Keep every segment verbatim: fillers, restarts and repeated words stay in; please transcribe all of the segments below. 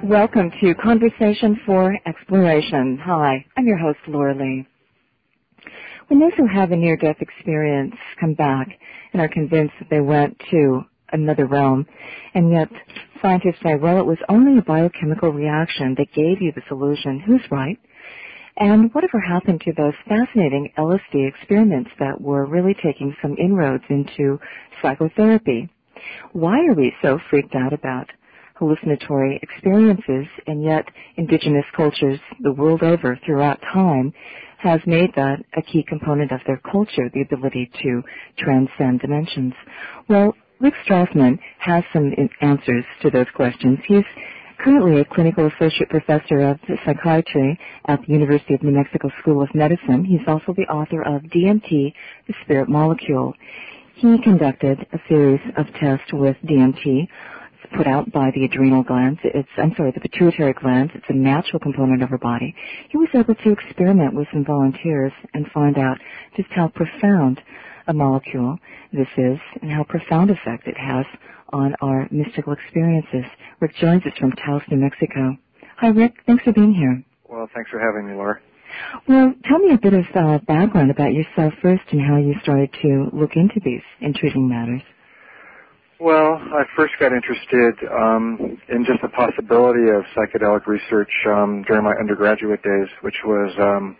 Welcome to Conversation for Exploration. Hi, I'm your host, Laura Lee. When those who have a near-death experience come back and are convinced that they went to another realm, and yet scientists say, well, it was only a biochemical reaction that gave you this illusion, who's right? And whatever happened to those fascinating L S D experiments that were really taking some inroads into psychotherapy? Why are we so freaked out about hallucinatory experiences, and yet indigenous cultures the world over throughout time has made that a key component of their culture, the ability to transcend dimensions? Well, Rick Strassman has some answers to those questions. He's currently a clinical associate professor of psychiatry at the University of New Mexico School of Medicine. He's also the author of D M T, the Spirit Molecule. He conducted a series of tests with D M T put out by the adrenal glands. It's, I'm sorry, the pituitary glands. It's a natural component of our body. He was able to experiment with some volunteers and find out just how profound a molecule this is and how profound effect it has on our mystical experiences. Rick joins us from Taos, New Mexico. Hi, Rick. Thanks for being here. Well, thanks for having me, Laura. Well, tell me a bit of uh, background about yourself first and how you started to look into these intriguing matters. Well, I first got interested um, in just the possibility of psychedelic research um, during my undergraduate days, which was um,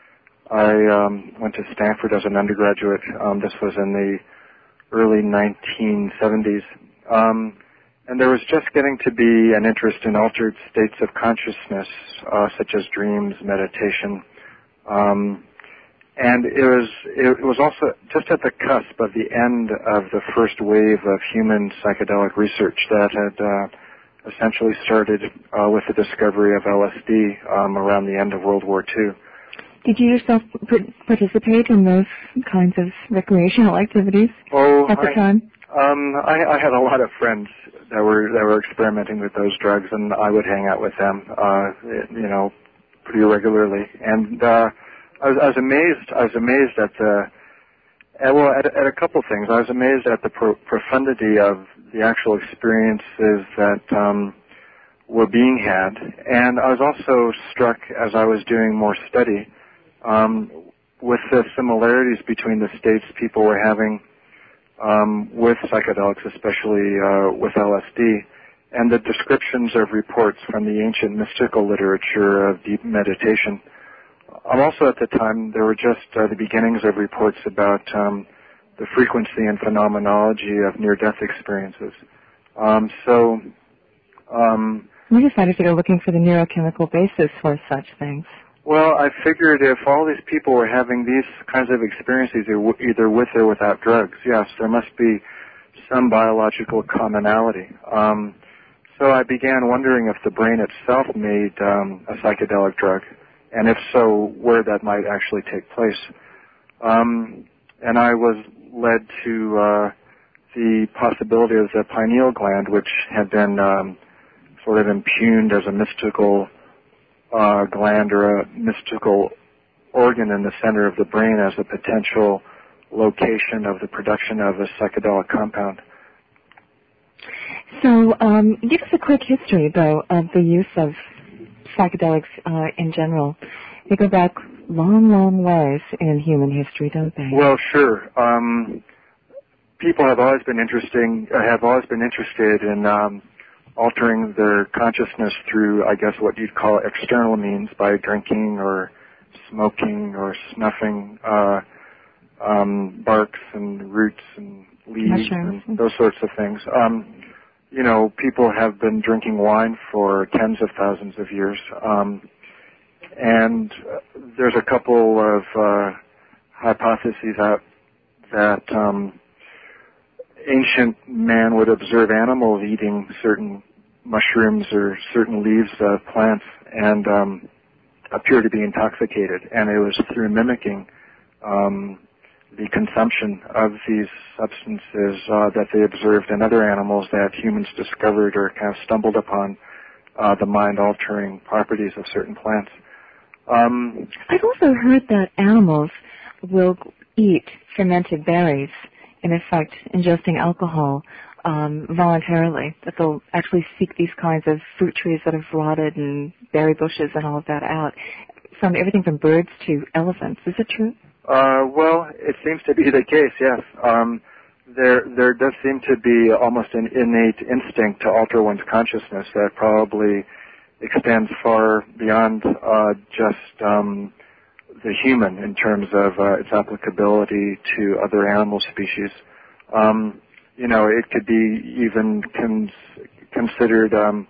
I um, went to Stanford as an undergraduate. Um, this was in the early nineteen seventies. Um, and there was just getting to be an interest in altered states of consciousness, uh, such as dreams, meditation. Um, and it was it was also just at the cusp of the end of the first wave of human psychedelic research that had uh, essentially started uh, with the discovery of L S D um, around the end of World War Two. Did you yourself participate in those kinds of recreational activities oh, at the I, time? Um, I, I had a lot of friends that were that were experimenting with those drugs, and I would hang out with them, uh, you know, pretty regularly. And uh, I was, I was amazed. I was amazed at the at, well, at, at a couple things. I was amazed at the pro- profundity of the actual experiences that um, were being had, and I was also struck as I was doing more study um, with the similarities between the states people were having um, with psychedelics, especially uh, with L S D, and the descriptions of reports from the ancient mystical literature of deep meditation. Um, also at the time, there were just uh, the beginnings of reports about um, the frequency and phenomenology of near-death experiences. Um, so... Um, You decided to go looking for the neurochemical basis for such things. Well, I figured if all these people were having these kinds of experiences either with or without drugs, yes, there must be some biological commonality. Um, so I began wondering if the brain itself made um, a psychedelic drug, and if so, where that might actually take place. Um, and I was led to uh, the possibility of the pineal gland, which had been um, sort of impugned as a mystical uh, gland or a mystical organ in the center of the brain as a potential location of the production of a psychedelic compound. So um, give us a quick history, though, of the use of psychedelics uh, in general. They go back long, long ways in human history, don't they? Well, sure. Um, people have always been interesting, uh, have always been interested in um, altering their consciousness through, I guess, what you'd call external means, by drinking or smoking or snuffing uh, um, barks and roots and leaves Mushrooms. and those sorts of things. Um, you know, people have been drinking wine for tens of thousands of years, um, and there's a couple of uh, hypotheses out that um, ancient man would observe animals eating certain mushrooms or certain leaves of plants and um, appear to be intoxicated, and it was through mimicking um, the consumption of these substances uh, that they observed in other animals that humans discovered or kind of stumbled upon uh, the mind-altering properties of certain plants. Um, I've also heard that animals will eat fermented berries in effect, ingesting alcohol um, voluntarily, that they'll actually seek these kinds of fruit trees that have rotted and berry bushes and all of that out, from everything from birds to elephants. Is it true? Uh, well, it seems to be the case, yes. Um, there, there does seem to be almost an innate instinct to alter one's consciousness that probably extends far beyond uh, just um, the human in terms of uh, its applicability to other animal species. Um, you know, it could be even cons- considered um,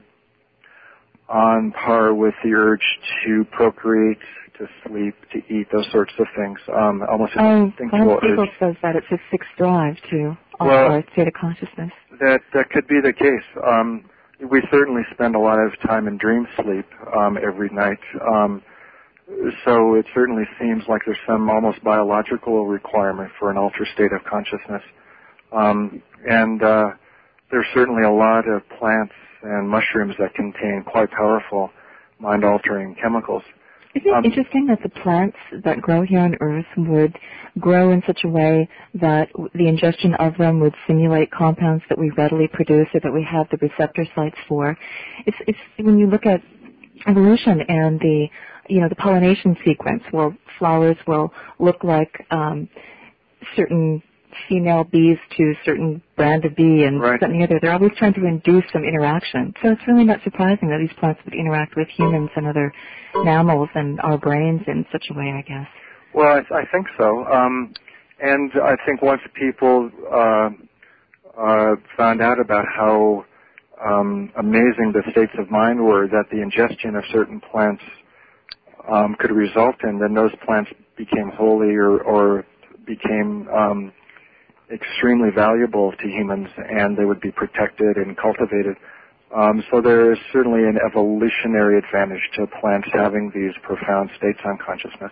on par with the urge to procreate, to sleep, to eat, those sorts of things. Um, almost an oh, instinctual Paul urge. says that it's a sixth drive to alter Well, our state of consciousness. That that could be the case. Um, we certainly spend a lot of time in dream sleep um, every night. Um, so it certainly seems like there's some almost biological requirement for an altered state of consciousness. Um, and uh, there's certainly a lot of plants and mushrooms that contain quite powerful mind-altering chemicals. Isn't it Um, interesting that the plants that grow here on Earth would grow in such a way that the ingestion of them would simulate compounds that we readily produce or that we have the receptor sites for? It's, it's when you look at evolution and the, you know, the pollination sequence, where flowers will look like um, certain female bees to a certain brand of bee and Right. something other. They're always trying to induce some interaction. So it's really not surprising that these plants would interact with humans and other mammals and our brains in such a way, I guess. Well, I, I think so. Um, and I think once people uh, uh, found out about how um, amazing the states of mind were that the ingestion of certain plants um, could result in, then those plants became holy or, or became um, extremely valuable to humans, and they would be protected and cultivated. Um, so there is certainly an evolutionary advantage to plants having these profound states on consciousness.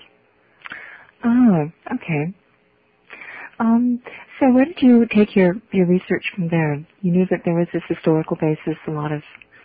Oh, okay. Um, so where did you take your, your research from there? You knew that there was this historical basis, a lot of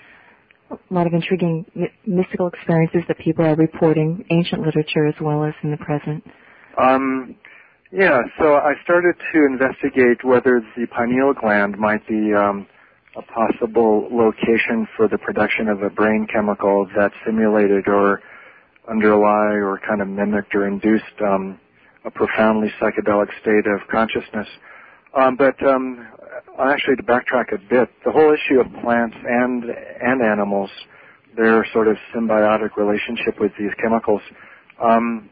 a lot of intriguing my- mystical experiences that people are reporting, ancient literature as well as in the present. Um, yeah, so I started to investigate whether the pineal gland might be um, a possible location for the production of a brain chemical that simulated or underlie or kind of mimicked or induced um, a profoundly psychedelic state of consciousness. Um, but um, actually, to backtrack a bit, the whole issue of plants and and animals, their sort of symbiotic relationship with these chemicals, um,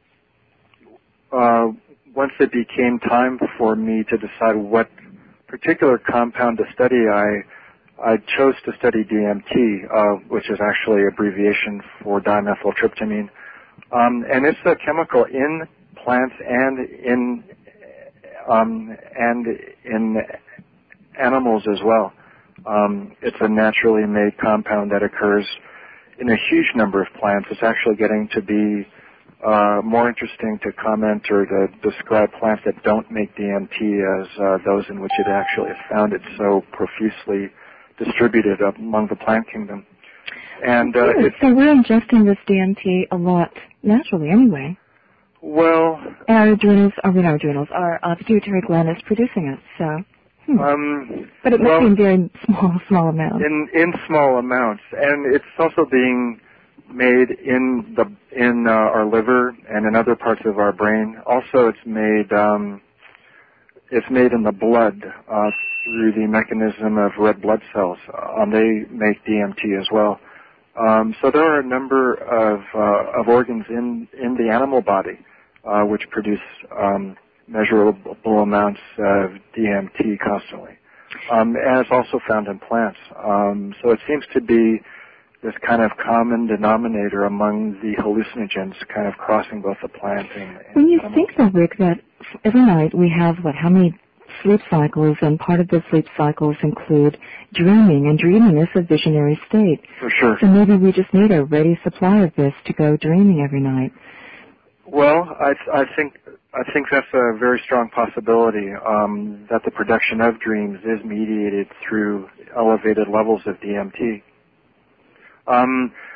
uh, once it became time for me to decide what particular compound to study, I I chose to study D M T, uh, which is actually abbreviation for dimethyltryptamine. Um, and it's a chemical in plants and in um, and in animals as well. Um, it's a naturally made compound that occurs in a huge number of plants. It's actually getting to be uh, more interesting to comment or to describe plants that don't make D M T as uh, those in which it actually is found. It's so profusely distributed among the plant kingdom. And uh, Good. it's, So we're ingesting this D M T a lot naturally anyway. well, And our adrenals, or not our adrenals, our uh, pituitary gland is producing it. So, hmm. um, But it must well, be in very small, small amounts. in in small amounts, and it's also being made in the in uh, our liver and in other parts of our brain. Also, it's made um, it's made in the blood uh, through the mechanism of red blood cells. Um, they make D M T as well. Um, so there are a number of uh, of organs in in the animal body uh, which produce um, measurable amounts of D M T constantly, um, and it's also found in plants. Um, so it seems to be this kind of common denominator among the hallucinogens, kind of crossing both the plant and, and When you animal. think, though, Rick, that every night we have, what, how many sleep cycles, and part of the sleep cycles include dreaming, and dreaming is a visionary state. For sure. So maybe we just need a ready supply of this to go dreaming every night. Well, I, I think I think that's a very strong possibility, um, that the production of dreams is mediated through elevated levels of D M T. Um,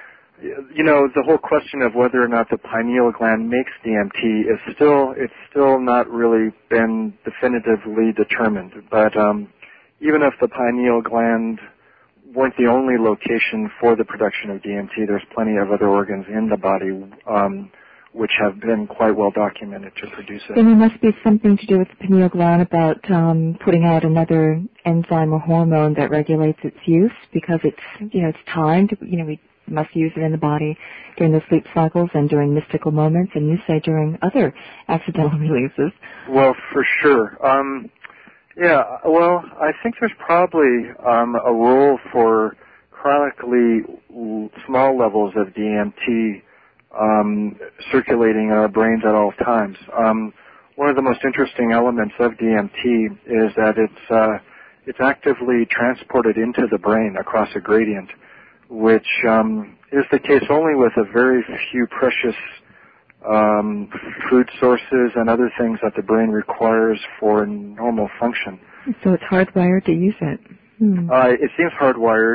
you know, the whole question of whether or not the pineal gland makes D M T is still, it's still not really been definitively determined. But um, even if the pineal gland weren't the only location for the production of D M T, there's plenty of other organs in the body um, which have been quite well documented to produce it. Then there must be something to do with the pineal gland about um, putting out another enzyme or hormone that regulates its use, because it's, you know, it's timed. You know, we must use it in the body during the sleep cycles and during mystical moments, and you say during other accidental releases. Well, for sure. Um, yeah, well, I think there's probably um, a role for chronically l- small levels of D M T um, circulating in our brains at all times. Um, one of the most interesting elements of D M T is that it's uh, it's actively transported into the brain across a gradient, which um, is the case only with a very few precious um, food sources and other things that the brain requires for normal function. So it's hardwired to use it. Hmm. Uh, it seems hardwired,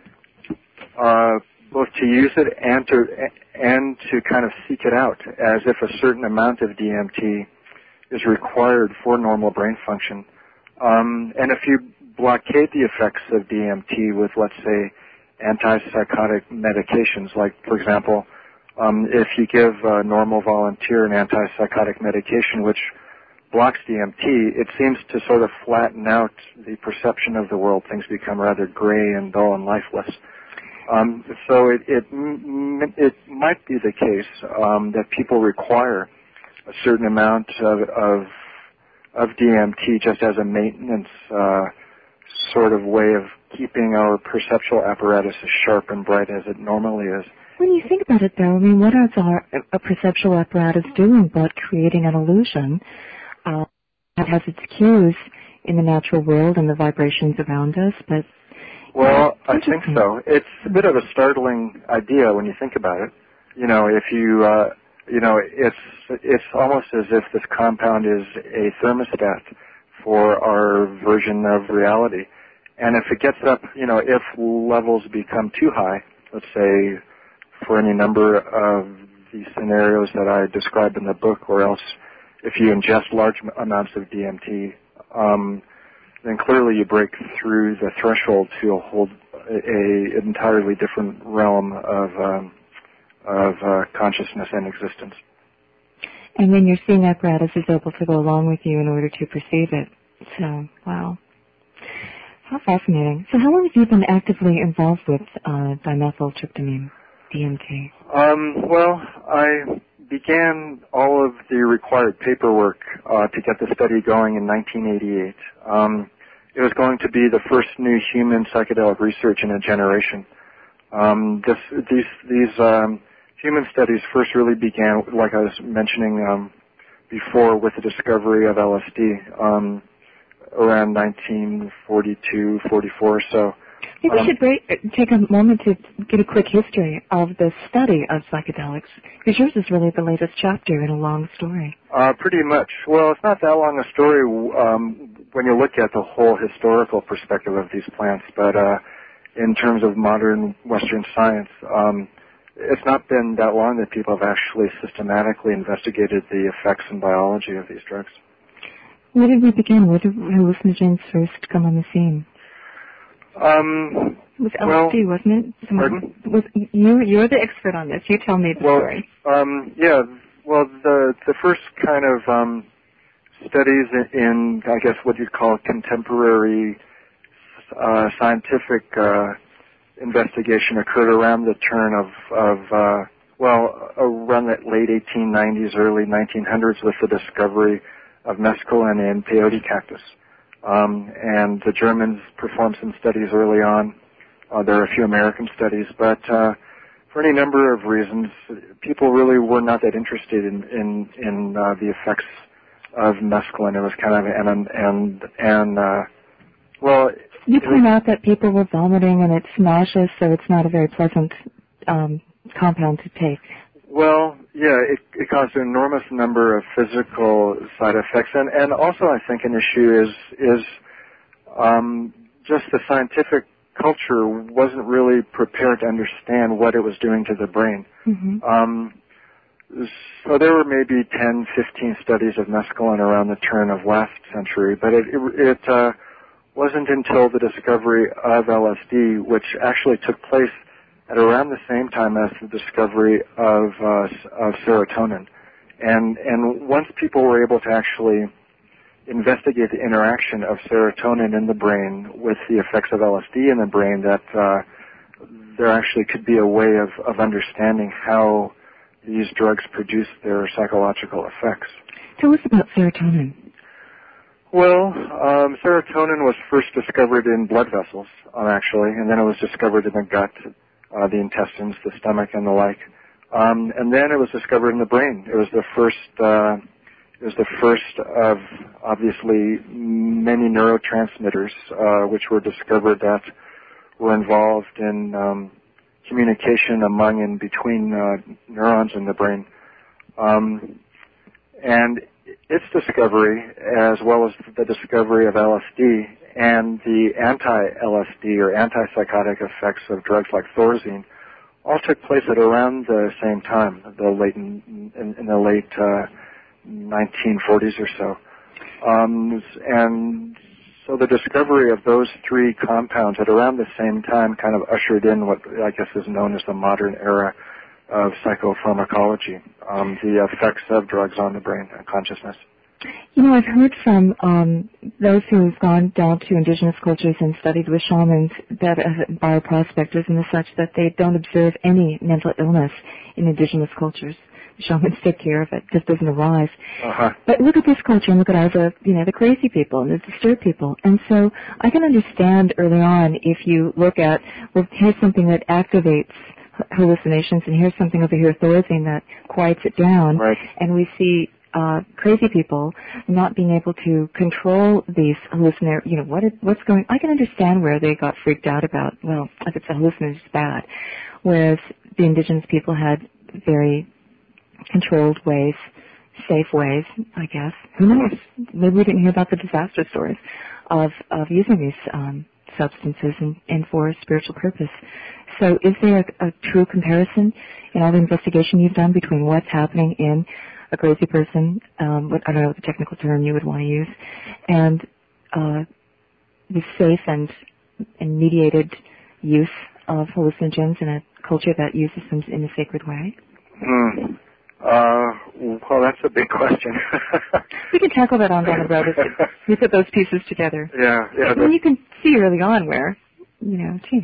uh, both to use it and to and to kind of seek it out, as if a certain amount of D M T is required for normal brain function. Um, and if you blockade the effects of D M T with, let's say, antipsychotic medications, like, for example, um, if you give a normal volunteer an antipsychotic medication which blocks D M T, it seems to sort of flatten out the perception of the world. Things become rather gray and dull and lifeless. Um, so it, it it might be the case um, that people require a certain amount of of, of D M T just as a maintenance uh, sort of way of keeping our perceptual apparatus as sharp and bright as it normally is. When you think about it, though, I mean, what is our a perceptual apparatus doing but creating an illusion uh, that has its cues in the natural world and the vibrations around us? But well, I think so. It's a bit of a startling idea when you think about it. You know, if you, uh, you know, it's it's almost as if this compound is a thermostat for our version of reality. And if it gets up, you know, if levels become too high, let's say for any number of these scenarios that I describe in the book, or else if you ingest large amounts of D M T, um, then clearly you break through the threshold to a whole, a, a entirely different realm of um, of uh, consciousness and existence. And then your seeing apparatus is able to go along with you in order to perceive it. So, wow. How fascinating. So how long have you been actively involved with uh, dimethyltryptamine, D M T? Um, well, I began all of the required paperwork uh, to get the study going in nineteen eighty-eight. Um, it was going to be the first new human psychedelic research in a generation. Um, this, these these um, human studies first really began, like I was mentioning um, before, with the discovery of L S D um, around nineteen forty-two, forty-four or so. Maybe um, we should break, take a moment to get a quick history of the study of psychedelics, because yours is really the latest chapter in a long story. Uh, pretty much. Well, it's not that long a story um, when you look at the whole historical perspective of these plants, but uh, in terms of modern Western science, um, it's not been that long that people have actually systematically investigated the effects and biology of these drugs. Where did we begin? Where did hallucinogens first come on the scene? Um, it was L S D, well, wasn't it? Pardon? Was you, you're the expert on this. You tell me the well, story. Um, yeah, well, the the first kind of um, studies in, in, I guess, what you'd call contemporary uh, scientific uh, investigation occurred around the turn of, of uh, well, around the late eighteen nineties, early nineteen hundreds, with the discovery of mescaline in peyote cactus. Um, and the Germans performed some studies early on. Uh, there are a few American studies, but uh, for any number of reasons, people really were not that interested in in, in uh, the effects of mescaline. It was kind of and and and uh, well. You point out that people were vomiting and it's nauseous, so it's not a very pleasant um, compound to take. Well, yeah, it, it caused an enormous number of physical side effects, and, and also I think an issue is is um, just the scientific culture wasn't really prepared to understand what it was doing to the brain. Mm-hmm. Um, so there were maybe ten, fifteen studies of mescaline around the turn of last century, but it, it, it uh, wasn't until the discovery of L S D, which actually took place at around the same time as the discovery of, uh, of serotonin. And, and once people were able to actually investigate the interaction of serotonin in the brain with the effects of L S D in the brain, that uh, there actually could be a way of, of understanding how these drugs produce their psychological effects. Tell us about serotonin. Well, um, serotonin was first discovered in blood vessels, um, actually, and then it was discovered in the gut, uh, the intestines, the stomach, and the like. Um, and then it was discovered in the brain. It was the first, uh, it was the first of obviously many neurotransmitters, uh, which were discovered that were involved in um, communication among and between uh, neurons in the brain. Um, and its discovery, as well as the discovery of L S D and the anti-L S D or antipsychotic effects of drugs like Thorazine, all took place at around the same time, the late in, in, in the late uh, nineteen forties or so. Um, and so the discovery of those three compounds at around the same time kind of ushered in what I guess is known as the modern era of psychopharmacology, um, the effects of drugs on the brain and consciousness. You know, I've heard from um, those who have gone down to indigenous cultures and studied with shamans, that uh, bioprospectors and the such, that they don't observe any mental illness in indigenous cultures. The shamans take care of it; it just doesn't arise. Uh-huh. But look at this culture and look at all the, you know, the crazy people and the disturbed people. And so I can understand early on if you look at, well, here's something that activates hallucinations, and here's something over here, Thorazine, that quiets it down. Right. And we see uh, crazy people not being able to control these hallucinatory, you know, what is, what's going, I can understand where they got freaked out about, well, if it's a hallucination, it's bad. Whereas the indigenous people had very controlled ways, safe ways, I guess. Who knows? Maybe we didn't hear about the disaster stories of, of using these um, substances in, in for a spiritual purpose. So is there a, a true comparison in all the investigation you've done between what's happening in a crazy person, um, what, I don't know what the technical term you would want to use, and uh, the safe and, and mediated use of hallucinogens in a culture that uses them in a sacred way? Hmm. Uh, well, that's a big question. We can tackle that on down the road as we put those pieces together. Yeah, yeah. But you can see early on where, you know, gee.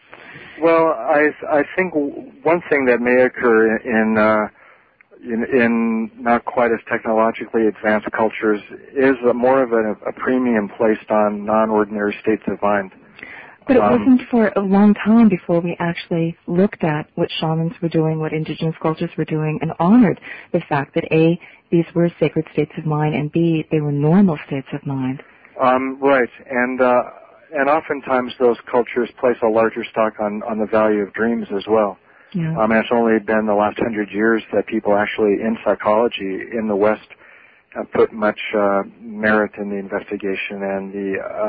Well, I I think one thing that may occur in uh, in, in not quite as technologically advanced cultures is a more of a, a premium placed on non-ordinary states of mind. But it um, wasn't for a long time before we actually looked at what shamans were doing, what indigenous cultures were doing, and honored the fact that A, these were sacred states of mind, and B, they were normal states of mind. Um, right, and uh, and oftentimes those cultures place a larger stock on, on the value of dreams as well. Yeah. Um, and it's only been the last hundred years that people actually in psychology in the West have put much uh, merit in the investigation and the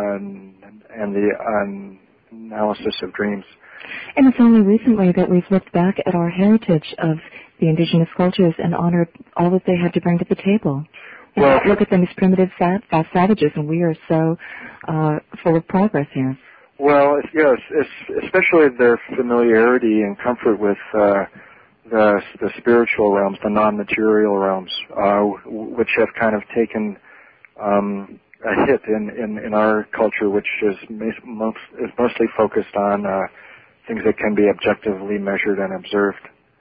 uh, and the um, analysis of dreams. And it's only recently that we've looked back at our heritage of the indigenous cultures and honored all that they had to bring to the table. And Well, look at them as primitive sav- fast savages, and we are so uh, full of progress here. Well, yes, it's, especially their familiarity and comfort with uh, the the spiritual realms, the non-material realms, uh, which have kind of taken um, a hit in, in, in our culture, which is most, is mostly focused on uh, things that can be objectively measured and observed.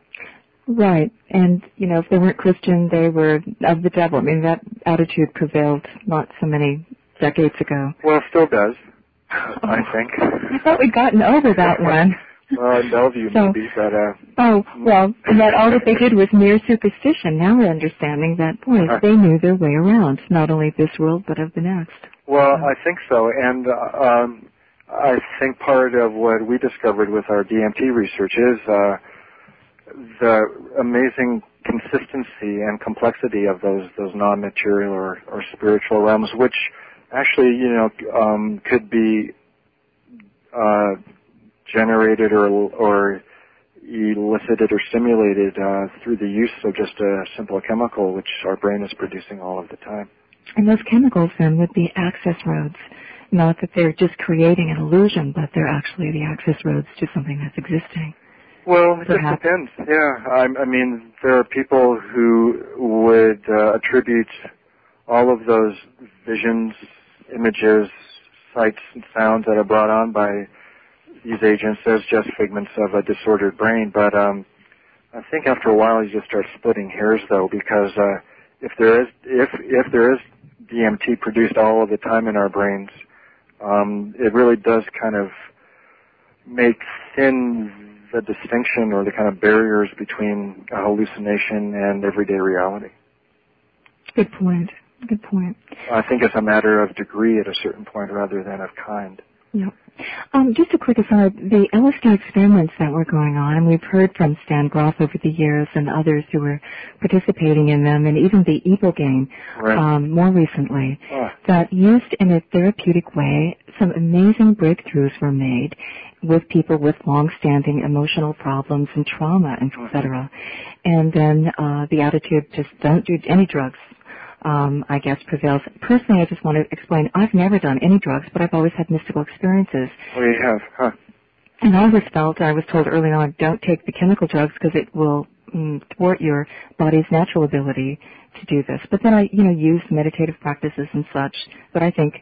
Right. And, you know, if they weren't Christian, they were of the devil. I mean, that attitude prevailed not so many decades ago. Well, it still does, Oh, I think. I thought we'd gotten over that one. Well, in Bellevue So- maybe, but... Uh, Oh, well, and that all that they did was mere superstition. Now we're understanding that, boy, Uh-huh. they knew their way around, not only this world, but of the next. Well, I think so, and uh, um, I think part of what we discovered with our D M T research is uh, the amazing consistency and complexity of those those non-material or, or spiritual realms, which actually, you know, um, could be uh, generated or or elicited or stimulated uh, through the use of just a simple chemical, which our brain is producing all of the time. And those chemicals then would be access roads, not that they're just creating an illusion, but they're actually the access roads to something that's existing. Well, it Perhaps. just depends. Yeah, I, I mean, there are people who would uh, attribute all of those visions, images, sights, and sounds that are brought on by these agents as just figments of a disordered brain. But um, I think after a while you just start splitting hairs, though, because uh, if there is if if there is D M T produced all of the time in our brains, um, it really does kind of make thin the distinction or the kind of barriers between a hallucination and everyday reality. Good point. Good point. I think it's a matter of degree at a certain point rather than of kind. Yeah. Um, just a quick aside, the L S D experiments that were going on, and we've heard from Stan Grof over the years and others who were participating in them, and even the Ibogaine Right. um, more recently, Ah. that used in a therapeutic way, some amazing breakthroughs were made with people with long-standing emotional problems and trauma, et cetera. And then uh, the attitude, just don't do any drugs. Um, I guess prevails. Personally, I just want to explain, I've never done any drugs, but I've always had mystical experiences. Oh, you have, huh? And I always felt, I was told early on, don't take the chemical drugs because it will mm, thwart your body's natural ability to do this. But then I, you know, used meditative practices and such that I think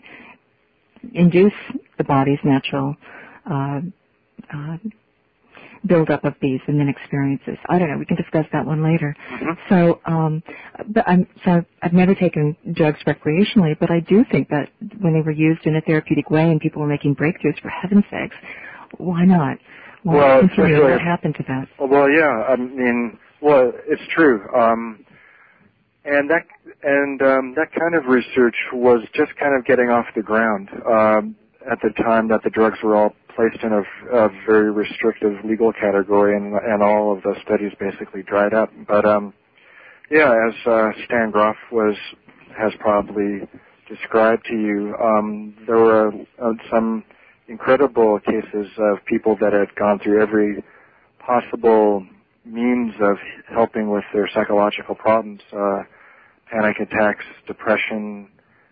induce the body's natural uh, uh, buildup of these and then experiences. I don't know. We can discuss that one later. Mm-hmm. So, um, but I'm so I've never taken drugs recreationally, but I do think that when they were used in a therapeutic way and people were making breakthroughs, for heaven's sakes, why not? Why Well, not continue? especially- What happened to that? Well, yeah. I mean, well, it's true. Um, and that and um, that kind of research was just kind of getting off the ground um, at the time that the drugs were all placed in a, a very restrictive legal category, and, and all of those studies basically dried up. But um, yeah, as uh, Stan Grof was has probably described to you, um, there were uh, some incredible cases of people that had gone through every possible means of helping with their psychological problems, uh, panic attacks, depression,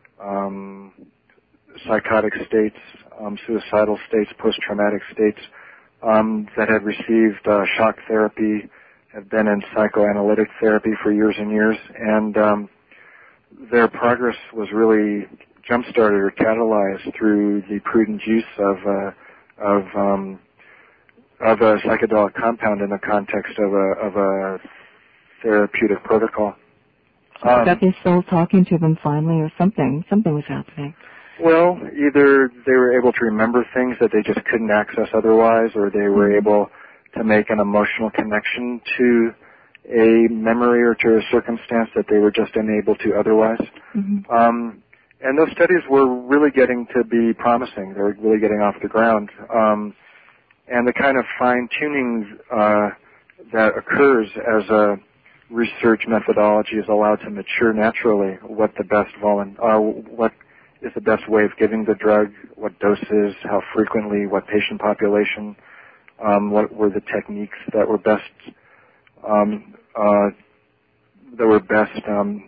um, psychotic states, um, suicidal states, post-traumatic states, um, that had received uh, shock therapy, have been in psychoanalytic therapy for years and years, and um, their progress was really jump-started or catalyzed through the prudent use of uh, of um, of a psychedelic compound in the context of a of a therapeutic protocol. Um, got their soul talking to them finally, or something. Something was happening. Well, either they were able to remember things that they just couldn't access otherwise, or they were mm-hmm. able to make an emotional connection to a memory or to a circumstance that they were just unable to otherwise. Mm-hmm. Um, and those studies were really getting to be promising. They were really getting off the ground. Um, and the kind of fine-tuning uh, that occurs as a research methodology is allowed to mature naturally, what the best volu- uh, what is the best way of giving the drug, what doses, how frequently, what patient population, um, what were the techniques that were best um, uh, that were best um,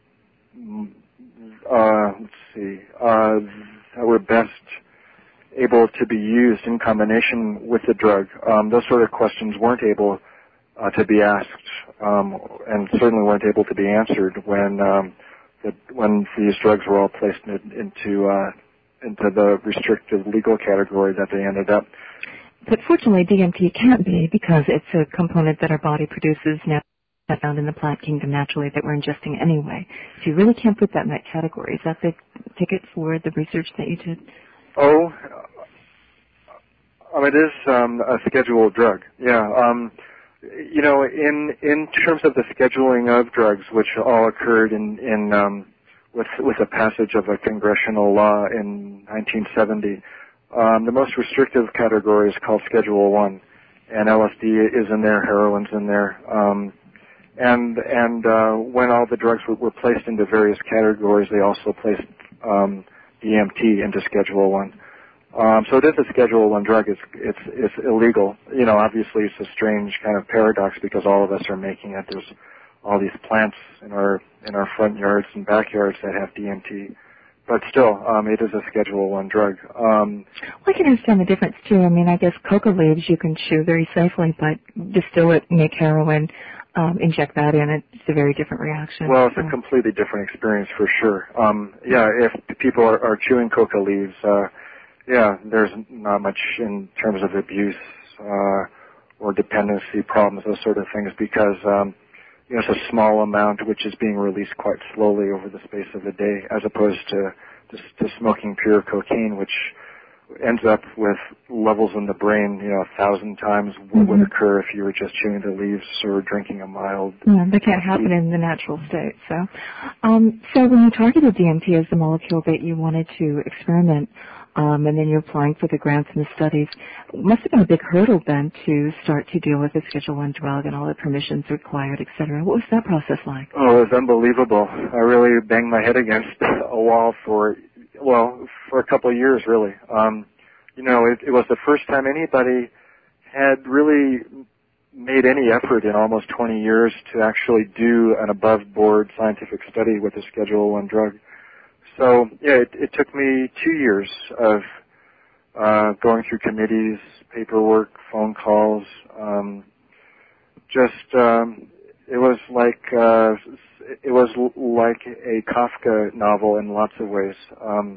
uh, let's see uh, that were best able to be used in combination with the drug. Um, those sort of questions weren't able uh, to be asked, um, and certainly weren't able to be answered when um, the, when these drugs were all placed in, into uh, into the restrictive legal category that they ended up. But fortunately, D M T can't be, because it's a component that our body produces now, found in the plant kingdom naturally, that we're ingesting anyway. So you really can't put that in that category. Is that the ticket for the research that you did? Oh, um, it is um, a scheduled drug. Yeah. Um, you know, in in terms of the scheduling of drugs, which all occurred in in um, with with the passage of a congressional law in nineteen seventy, um, the most restrictive category is called Schedule One, and L S D is in there, heroin's in there, um, and and uh, when all the drugs were, were placed into various categories, they also placed um, D M T into Schedule One. Um, so it is a Schedule One drug. It's it's it's illegal. You know, obviously it's a strange kind of paradox because all of us are making it. There's all these plants in our in our front yards and backyards that have D M T, but still, um, it is a Schedule One drug. Um, well, I can understand the difference too. I mean, I guess coca leaves you can chew very safely, but distill it, make heroin, um, inject that in. It's a very different reaction. Well, it's so. a completely different experience for sure. Um, yeah, if people are, are chewing coca leaves. Uh, Yeah, there's not much in terms of abuse uh, or dependency problems, those sort of things, because um, you know, it's a small amount which is being released quite slowly over the space of a day, as opposed to to, to smoking pure cocaine, which ends up with levels in the brain, you know, a thousand times what mm-hmm. would occur if you were just chewing the leaves or drinking a mild. Yeah, that can't happen in the natural state. So, um, so when you targeted D M T as the molecule that you wanted to experiment. Um, and then you're applying for the grants and the studies. It must have been a big hurdle then to start to deal with the Schedule One drug and all the permissions required, et cetera. What was that process like? Oh, it was unbelievable. I really banged my head against a wall for, well, for a couple of years, really. Um, you know, it, it was the first time anybody had really made any effort in almost twenty years to actually do an above-board scientific study with a Schedule One drug. So, yeah, it, it took me two years of uh, going through committees, paperwork, phone calls. Um, just, um, it was like uh, it was like a Kafka novel in lots of ways. Um,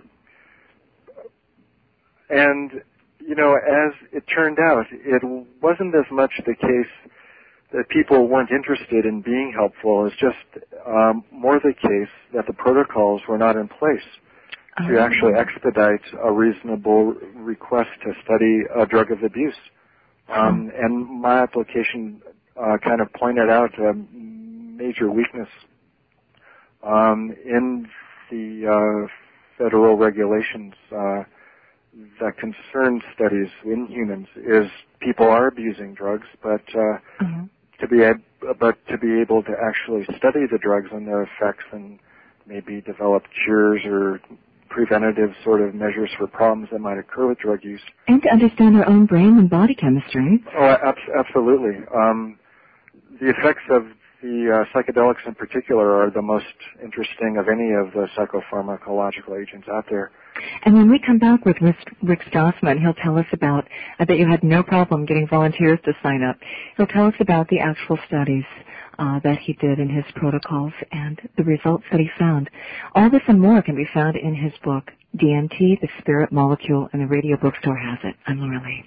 and, you know, as it turned out, it wasn't as much the case that people weren't interested in being helpful. It's just um, more the case that the protocols were not in place to oh. actually expedite a reasonable request to study a drug of abuse. Um, oh. And my application uh, kind of pointed out a major weakness um, in the uh, federal regulations uh, that concern studies in humans. Is people are abusing drugs, but uh, uh-huh. to be ab- but to be able to actually study the drugs and their effects and maybe develop cures or preventative sort of measures for problems that might occur with drug use. And to understand our own brain and body chemistry. Oh, ab- absolutely. Um, the effects of the uh, psychedelics in particular are the most interesting of any of the psychopharmacological agents out there. And when we come back with Rick Strassman, he'll tell us about, I bet you had no problem getting volunteers to sign up. He'll tell us about the actual studies uh, that he did in his protocols and the results that he found. All this and more can be found in his book, D M T, the Spirit Molecule, and the Radio Bookstore has it. I'm Laura Lee.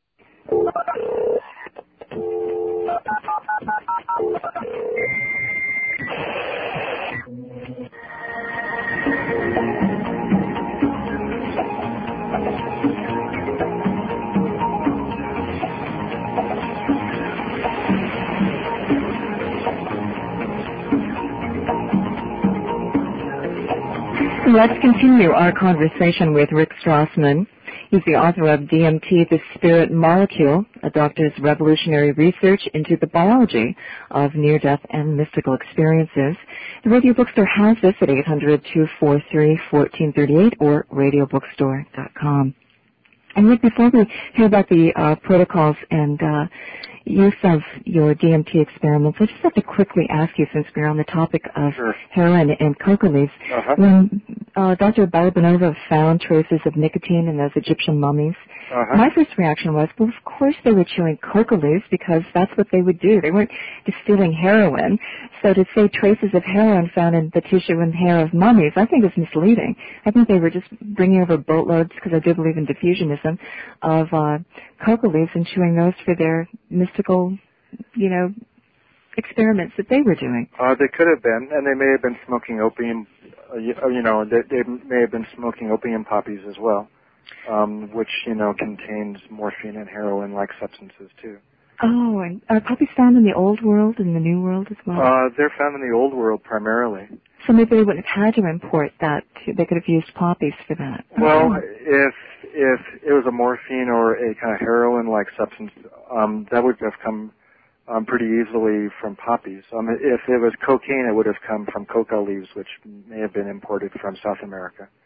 Let's continue our conversation with Rick Strassman. He's the author of D M T, the Spirit Molecule, a doctor's revolutionary research into the biology of near-death and mystical experiences. The Radio Bookstore has this at eight hundred, two four three, one four three eight or radio bookstore dot com. And Rick, before we hear about the uh, protocols and uh, use of your D M T experiments, I just have to quickly ask you, since we're on the topic of Sure. heroin and coca leaves, Uh-huh. when uh, Doctor Balabanova found traces of nicotine in those Egyptian mummies, Uh-huh. my first reaction was, well, of course they were chewing coca leaves because that's what they would do. They weren't distilling heroin. So to say traces of heroin found in the tissue and hair of mummies, I think is misleading. I think they were just bringing over boatloads, because I do believe in diffusionism, of uh, coca leaves and chewing those for their mystical, you know, experiments that they were doing. Uh, they could have been, and they may have been smoking opium. Uh, you, uh, you know, they, they may have been smoking opium poppies as well, um, which you know contains morphine and heroin-like substances too. Oh, and are poppies found in the old world and the new world as well? Uh, they're found in the old world primarily. So maybe they wouldn't have had to import that. To, they could have used poppies for that. Well, Oh. if if it was a morphine or a kind of heroin-like substance, um, that would have come um, pretty easily from poppies. Um, if it was cocaine, it would have come from coca leaves, which may have been imported from South America.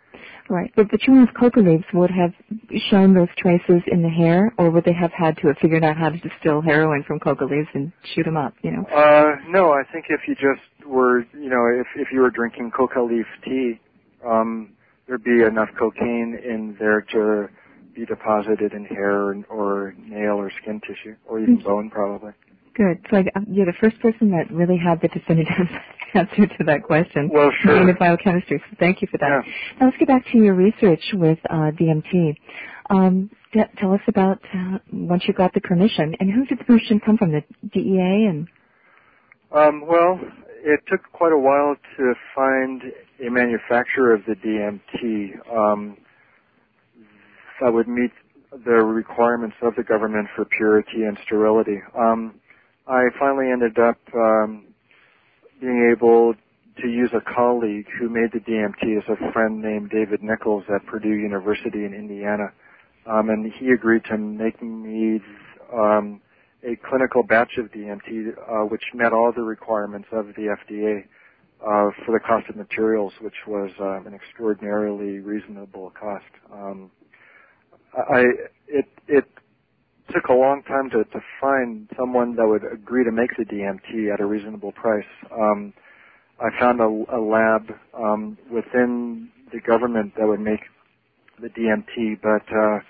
Right, but the chewing of coca leaves would have shown those traces in the hair, or would they have had to have figured out how to distill heroin from coca leaves and shoot them up, you know? Uh, no, I think if you just were, you know, if, if you were drinking coca leaf tea, um, there'd be enough cocaine in there to be deposited in hair or, or nail or skin tissue, or even mm-hmm. bone probably. Good. So I, you're the first person that really had the definitive answer to that question. Well, sure. In biochemistry, so thank you for that. Yeah. Now let's get back to your research with uh, D M T. Um, t- tell us about uh, once you got the permission, and who did the permission come from, the D E A? And um, Well, it took quite a while to find a manufacturer of the D M T um, that would meet the requirements of the government for purity and sterility. Um, I finally ended up um, being able to use a colleague who made the D M T as a friend named David Nichols at Purdue University in Indiana. Um, and he agreed to make me um, a clinical batch of D M T, uh, which met all the requirements of the F D A uh, for the cost of materials, which was uh, an extraordinarily reasonable cost. Um, I, it, it took a long time to, to find someone that would agree to make the D M T at a reasonable price. Um, I found a, a lab um, within the government that would make the D M T, but uh,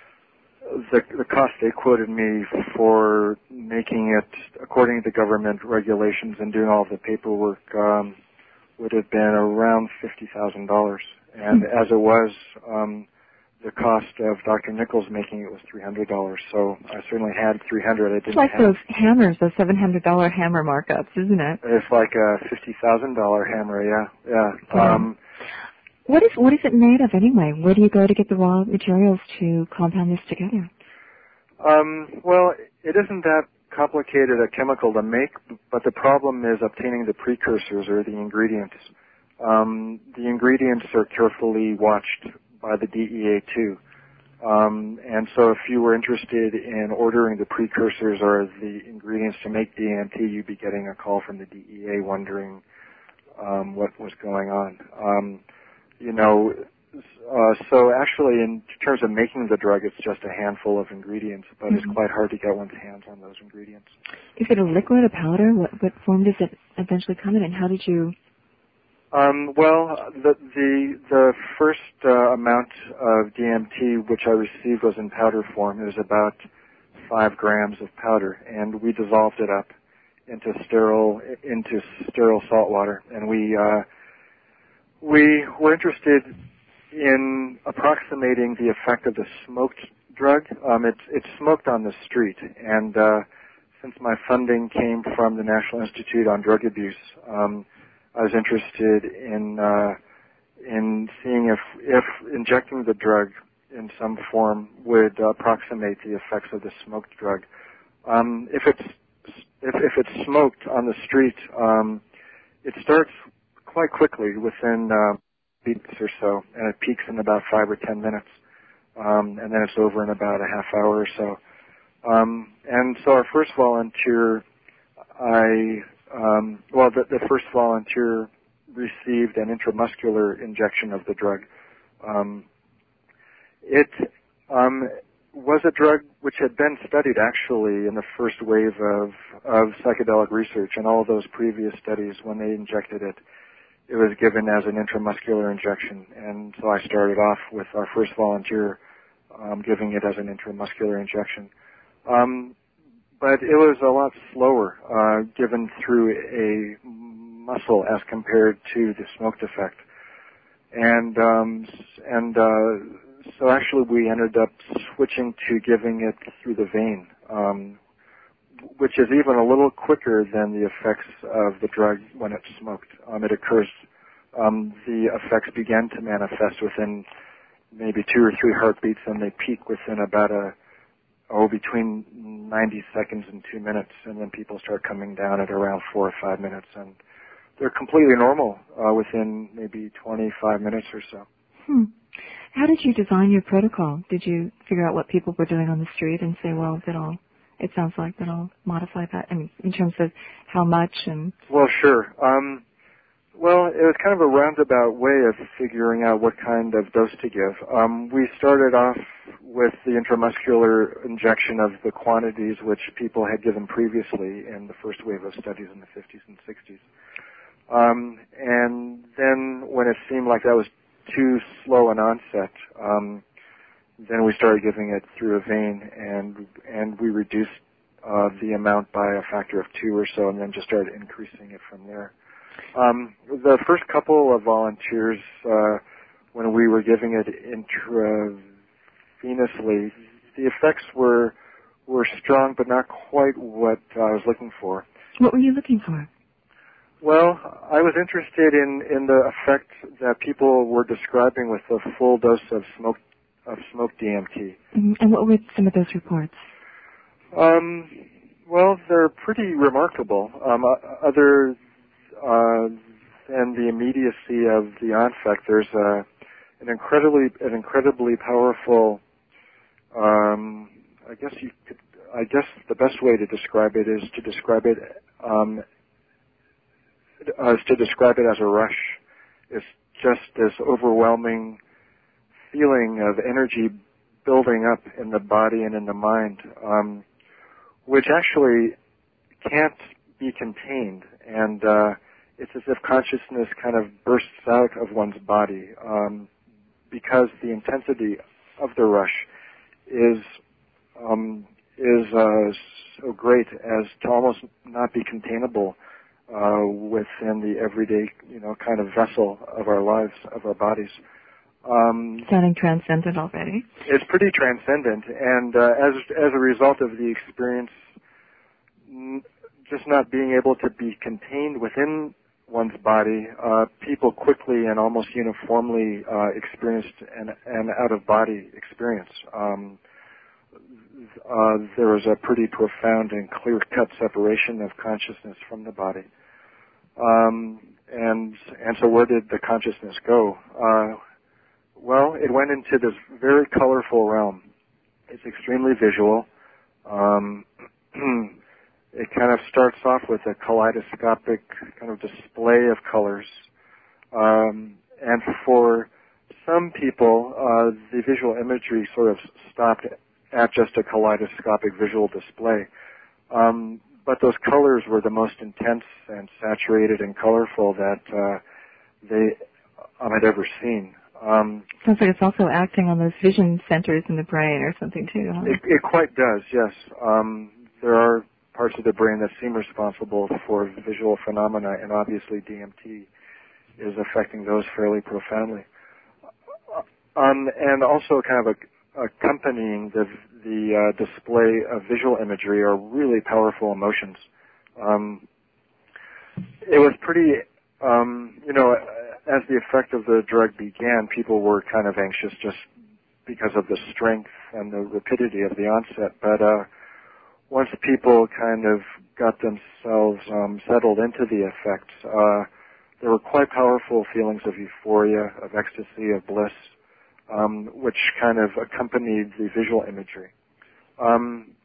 the, the cost they quoted me for making it according to government regulations and doing all the paperwork um, would have been around fifty thousand dollars. And mm-hmm. as it was, um, the cost of Doctor Nichols making it was three hundred dollars. So I certainly had three hundred dollars. I didn't it's like have. those hammers, those seven hundred dollars hammer markups, isn't it? It's like a fifty thousand dollars hammer, yeah, yeah. yeah. Um, what is what is it made of anyway? Where do you go to get the raw materials to compound this together? Um, well, it isn't that complicated a chemical to make, but the problem is obtaining the precursors or the ingredients. Um, the ingredients are carefully watched by the D E A too. Um, and so if you were interested in ordering the precursors or the ingredients to make D M T, you'd be getting a call from the D E A wondering um, what was going on. Um, you know, uh, so actually in terms of making the drug, it's just a handful of ingredients, but mm-hmm. it's quite hard to get one's hands on those ingredients. Is it a liquid, a powder? What, what form does it eventually come in, and how did you... Um, well, the the, the first uh, amount of D M T which I received was in powder form. It was about five grams of powder, and we dissolved it up into sterile into sterile salt water. And we uh, we were interested in approximating the effect of the smoked drug. Um, it's it's smoked on the street, and uh, since my funding came from the National Institute on Drug Abuse. Um, I was interested in uh, in seeing if if injecting the drug in some form would uh, approximate the effects of the smoked drug. Um, if it's if, if it's smoked on the street, um, it starts quite quickly within uh, weeks or so, and it peaks in about five or ten minutes, um, and then it's over in about a half hour or so. Um, and so our first volunteer, I Um, well, the, the first volunteer received an intramuscular injection of the drug. Um, it um, was a drug which had been studied actually in the first wave of, of psychedelic research. In all of those previous studies, when they injected it, it was given as an intramuscular injection. And so I started off with our first volunteer um, giving it as an intramuscular injection. Um, But it was a lot slower, uh, given through a muscle as compared to the smoked effect. And, um, and, uh, so actually we ended up switching to giving it through the vein, um, which is even a little quicker than the effects of the drug when it's smoked. Um, it occurs, um, the effects begin to manifest within maybe two or three heartbeats, and they peak within about a, oh, between ninety seconds and two minutes, and then people start coming down at around four or five minutes, and they're completely normal uh, within maybe twenty-five minutes or so. Hmm. How did you design your protocol? Did you figure out what people were doing on the street and say, well, then I'll, it sounds like then I'll modify that, I mean, in terms of how much and... Well, sure. Um, Well, it was kind of a roundabout way of figuring out what kind of dose to give. Um, we started off with the intramuscular injection of the quantities which people had given previously in the first wave of studies in the fifties and sixties. Um, and then when it seemed like that was too slow an onset, um, then we started giving it through a vein, and and we reduced uh, the amount by a factor of two or so, and then just started increasing it from there. Um, the first couple of volunteers, uh, when we were giving it intravenously, the effects were were strong, but not quite what I was looking for. What were you looking for? Well, I was interested in, in the effect that people were describing with the full dose of smoke of smoke D M T. Mm-hmm. And what were some of those reports? Um, well, they're pretty remarkable. Um, other uh, than the immediacy of the onset, there's a, an incredibly an incredibly powerful. Um, I guess you could. I guess the best way to describe it is to describe it. Um, Uh, is to describe it as a rush. It's just this overwhelming feeling of energy building up in the body and in the mind, um, which actually can't be contained. And uh, it's as if consciousness kind of bursts out of one's body um, because the intensity of the rush is um, is uh, so great as to almost not be containable Uh, within the everyday, you know, kind of vessel of our lives, of our bodies. Um, Sounding transcendent already. It's pretty transcendent, and uh, as as a result of the experience, n- just not being able to be contained within one's body, uh, people quickly and almost uniformly uh, experienced an, an out-of-body experience. Um, uh, there was a pretty profound and clear-cut separation of consciousness from the body. Um, and and so where did the consciousness go? Uh, well, it went into this very colorful realm. It's extremely visual. Um, it kind of starts off with a kaleidoscopic kind of display of colors. Um, and for some people, uh, the visual imagery sort of stopped at just a kaleidoscopic visual display. Um, but those colors were the most intense and saturated and colorful that uh, they um, had ever seen. Um, Sounds like it's also acting on those vision centers in the brain or something too, huh? It, it quite does, yes. Um, there are parts of the brain that seem responsible for visual phenomena, and obviously D M T is affecting those fairly profoundly. Um, and also kind of a, accompanying the the uh, display of visual imagery are really powerful emotions. Um, it was pretty, um, you know, as the effect of the drug began, people were kind of anxious just because of the strength and the rapidity of the onset. But uh, once people kind of got themselves um, settled into the effects, uh, there were quite powerful feelings of euphoria, of ecstasy, of bliss. Um, which kind of accompanied the visual imagery. Um,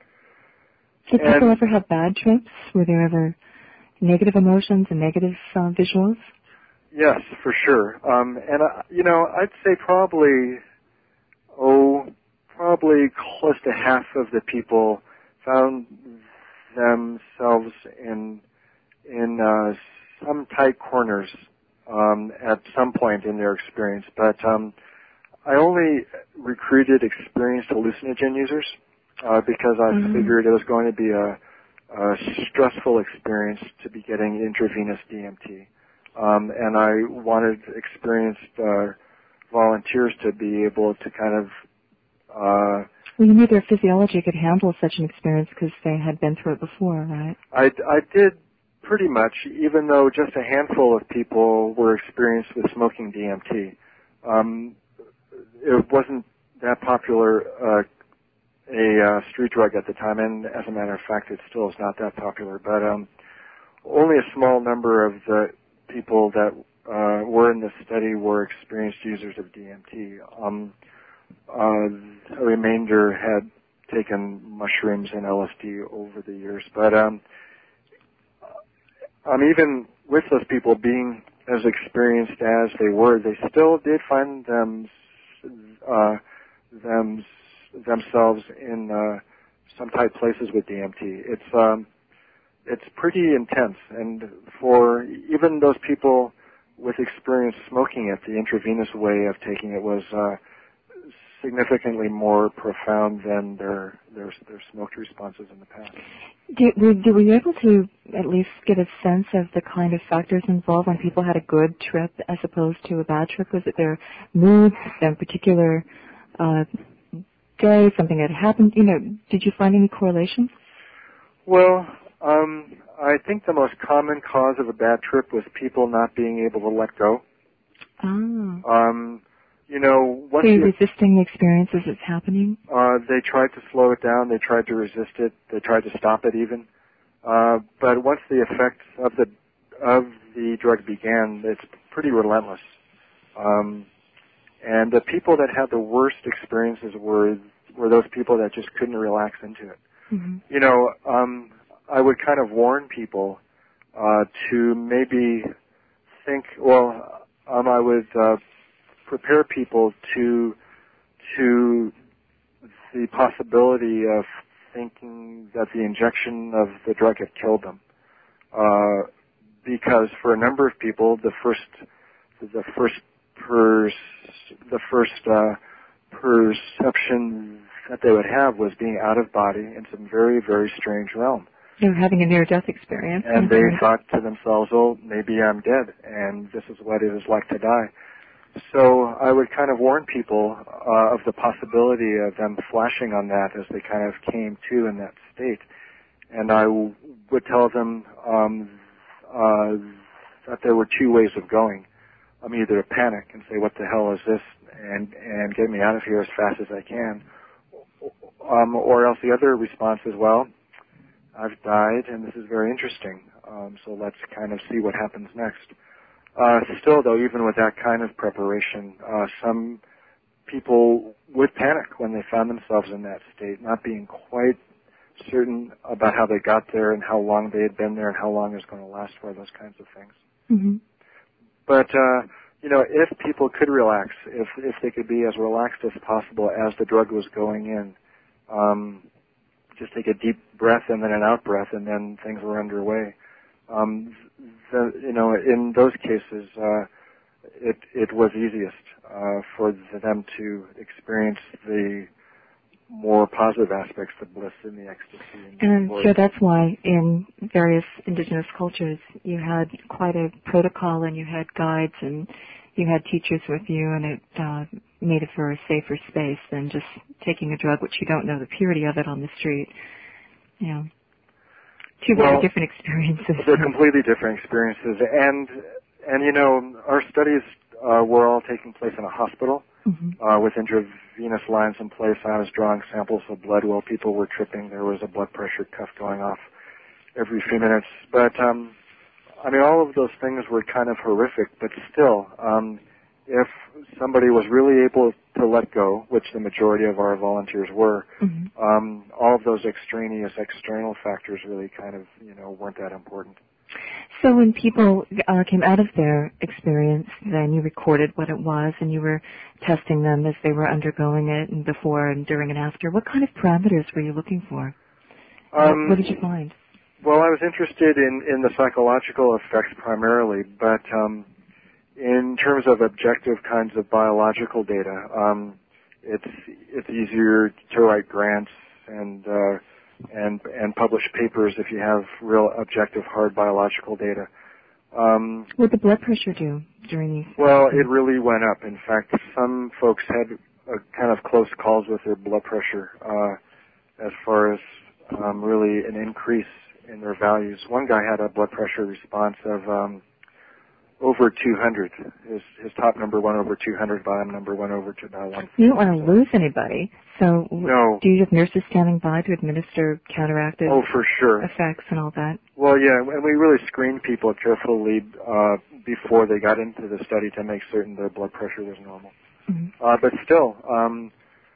Did people ever have bad trips? Were there ever negative emotions and negative uh, visuals? Yes, for sure. Um, and, uh, you know, I'd say probably, oh, probably close to half of the people found themselves in, in uh, some tight corners um, at some point in their experience. But um, I only recruited experienced hallucinogen users uh, because I mm-hmm. figured it was going to be a, a stressful experience to be getting intravenous D M T. Um, and I wanted experienced uh, volunteers to be able to kind of... Uh, well, you knew their physiology could handle such an experience because they had been through it before, right? I, I did pretty much, even though just a handful of people were experienced with smoking D M T. Um, It wasn't that popular uh, a uh, street drug at the time, and as a matter of fact, it still is not that popular. But um, only a small number of the people that uh, were in this study were experienced users of D M T. Um, uh, a remainder had taken mushrooms and L S D over the years. But um, um, even with those people being as experienced as they were, they still did find them, uh, them themselves in uh, some tight places with D M T. It's um, it's pretty intense, and for even those people with experience smoking it, the intravenous way of taking it was uh, significantly more profound than their their their smoked responses in the past. Did, were, did, were you able to at least get a sense of the kind of factors involved when people had a good trip as opposed to a bad trip? Was it their mood, their particular uh, day, something that happened? You know, did you find any correlations? Well, um, I think the most common cause of a bad trip was people not being able to let go. Ah. Um, you know, once so you're you, resisting the experience as it's happening? Uh, they tried to slow it down. They tried to resist it. They tried to stop it even. Uh, but once the effects of the of the drug began, it's pretty relentless. Um, and the people that had the worst experiences were were those people that just couldn't relax into it. Mm-hmm. You know, um, I would kind of warn people uh, to maybe think. Well, um, I would uh, prepare people to to the possibility of thinking that the injection of the drug had killed them, uh, because for a number of people, the first the first pers- the first uh, perception that they would have was being out of body in some very very strange realm. They were having a near-death experience, and they thought to themselves, "Oh, maybe I'm dead, and this is what it is like to die." So I would kind of warn people uh, of the possibility of them flashing on that as they kind of came to in that state. And I w- would tell them um, uh, that there were two ways of going. Um, either to panic and say, what the hell is this, and, and get me out of here as fast as I can. Um, or else the other response is, well, I've died and this is very interesting, um, so let's kind of see what happens next. Uh, still, though, even with that kind of preparation, uh, some people would panic when they found themselves in that state, not being quite certain about how they got there and how long they had been there and how long it was going to last for, those kinds of things. Mm-hmm. But, uh, you know, if people could relax, if if they could be as relaxed as possible as the drug was going in, um, just take a deep breath and then an out breath, and then things were underway. Um, the, you know, in those cases, uh, it it was easiest uh, for them to experience the more positive aspects, the bliss and the ecstasy. And I'm sure that's why in various indigenous cultures you had quite a protocol, and you had guides, and you had teachers with you, and it uh, made it for a safer space than just taking a drug which you don't know the purity of it on the street. You know. Two very well, different experiences. They're completely different experiences, and and you know our studies uh, were all taking place in a hospital mm-hmm. uh, with intravenous lines in place. I was drawing samples of blood while people were tripping. There was a blood pressure cuff going off every few minutes. But um, I mean, all of those things were kind of horrific. But still, um, if somebody was really able to let go, which the majority of our volunteers were, mm-hmm. um, all of those extraneous external factors really kind of, you know, weren't that important. So when people uh, came out of their experience, then you recorded what it was, and you were testing them as they were undergoing it, and before and during and after. What kind of parameters were you looking for? Um, what, what did you find? Well, I was interested in, in the psychological effects primarily, but um, in terms of objective kinds of biological data, um, it's it's easier to write grants and uh, and and publish papers if you have real objective hard biological data. Um, what did the blood pressure do during these? Well, it really went up. In fact, some folks had a kind of close calls with their blood pressure uh, as far as um, really an increase in their values. One guy had a blood pressure response of um, over two hundred. His his top number went over two hundred, bottom number went over to about one fifty. You don't want to lose anybody, so no. Do you have nurses standing by to administer counteractive oh, for sure. effects and all that? Well, yeah, and we really screened people carefully uh, before they got into the study to make certain their blood pressure was normal. Mm-hmm. Uh, but still, um,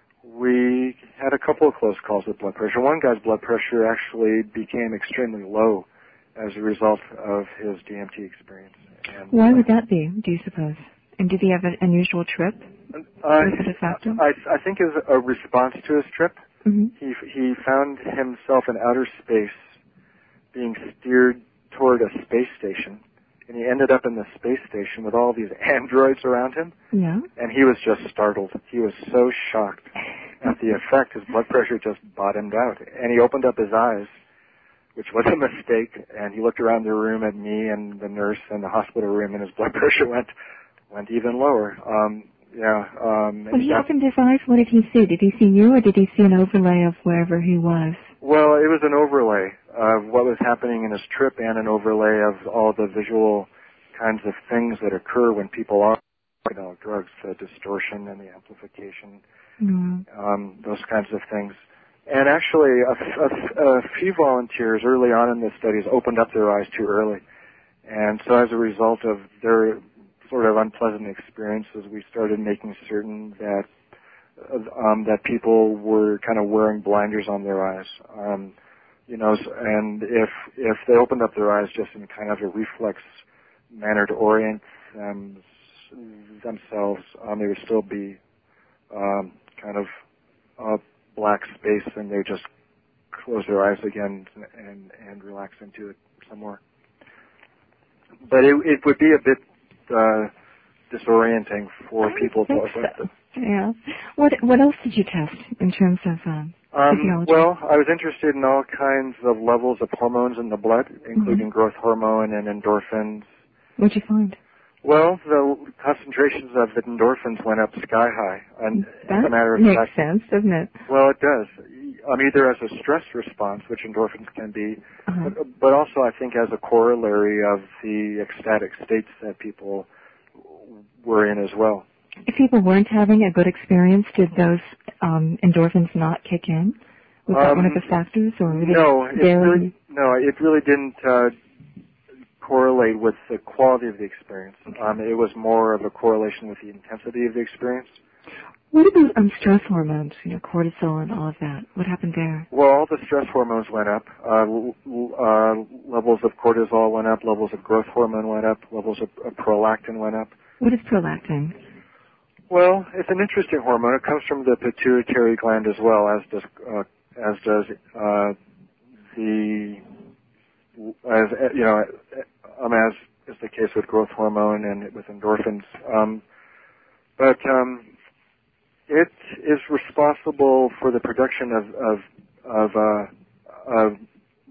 we had a couple of close calls with blood pressure. One guy's blood pressure actually became extremely low as a result of his D M T experience. And, Why would that be, do you suppose? And did he have an unusual trip? Uh, Was it a factor? I, I think as a response to his trip, Mm-hmm. he he found himself in outer space being steered toward a space station, and he ended up in the space station with all these androids around him, Yeah. and he was just startled. He was so shocked at the effect. His blood pressure just bottomed out, and he opened up his eyes, which was a mistake, and he looked around the room at me and the nurse and the hospital room, and his blood pressure went went even lower. Um, yeah. Um, When he that, opened his eyes, what did he see? Did he see you, or did he see an overlay of wherever he was? well, it was an overlay of what was happening in his trip and an overlay of all the visual kinds of things that occur when people are, you know, drugs, the distortion and the amplification, Mm. um, those kinds of things. And actually, a, a, a few volunteers early on in the studies opened up their eyes too early. And so as a result of their sort of unpleasant experiences, we started making certain that um, that people were kind of wearing blinders on their eyes. Um, you know, and if if they opened up their eyes just in kind of a reflex manner to orient them, themselves, um, they would still be um, kind of a black space, and they just close their eyes again and and relax into it some more. But it, it would be a bit uh, disorienting for people to think so. Yeah. What What else did you test in terms of um, um, physiology? well, I was interested in all kinds of levels of hormones in the blood, including Mm-hmm. growth hormone and endorphins. What'd you find? Well, the concentrations of the endorphins went up sky high. And That as a matter of makes fact, sense, doesn't it? well, it does. Um, either as a stress response, which endorphins can be, Uh-huh. but, but also I think as a corollary of the ecstatic states that people were in as well. If people weren't having a good experience, did those um, endorphins not kick in? Was that one of the Um, factors, or were they No, it very? really, no, it really didn't uh, correlate with the quality of the experience. Um, it was more of a correlation with the intensity of the experience. What about um, stress hormones? You know, cortisol and all of that. What happened there? Well, all the stress hormones went up. Uh, l- l- uh, levels of cortisol went up. Levels of growth hormone went up. Levels of, of prolactin went up. What is prolactin? Well, it's an interesting hormone. It comes from the pituitary gland as well, as does uh, as does uh, the as you know, um, as is the case with growth hormone and with endorphins. Um, but um, it is responsible for the production of of of uh, of,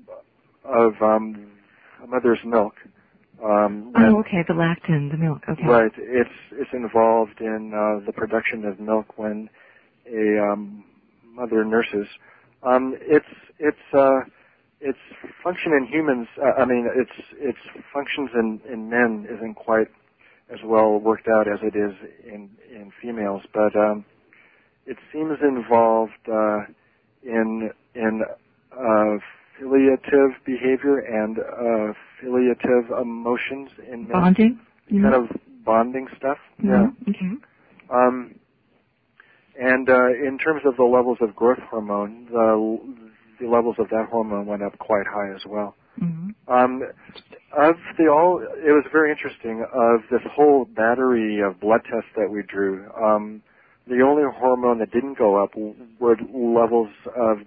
of um, mother's milk. Um, when, Oh, okay, the lactin, the milk. Okay. Right. It's it's involved in uh, the production of milk when a um, mother nurses. Um, its its uh, its function in humans. Uh, I mean, its its functions in, in men isn't quite as well worked out as it is in in females, but um, it seems involved uh, in in uh, filiative behavior and uh, filiative emotions in men. Bonding? Mm-hmm. Kind of bonding stuff. Mm-hmm. Yeah. Okay. Um, and uh, in terms of the levels of growth hormone, the, the levels of that hormone went up quite high as well. Mm-hmm. Um, of the all, it was very interesting. Of this whole battery of blood tests that we drew, um, the only hormone that didn't go up were levels of